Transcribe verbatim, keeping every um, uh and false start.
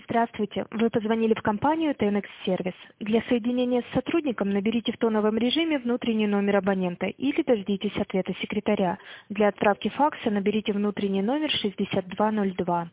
Здравствуйте. Вы позвонили в компанию тэ эн икс-сервис. Для соединения с сотрудником наберите в тоновом режиме внутренний номер абонента или дождитесь ответа секретаря. Для отправки факса наберите внутренний номер шестьдесят два ноль два.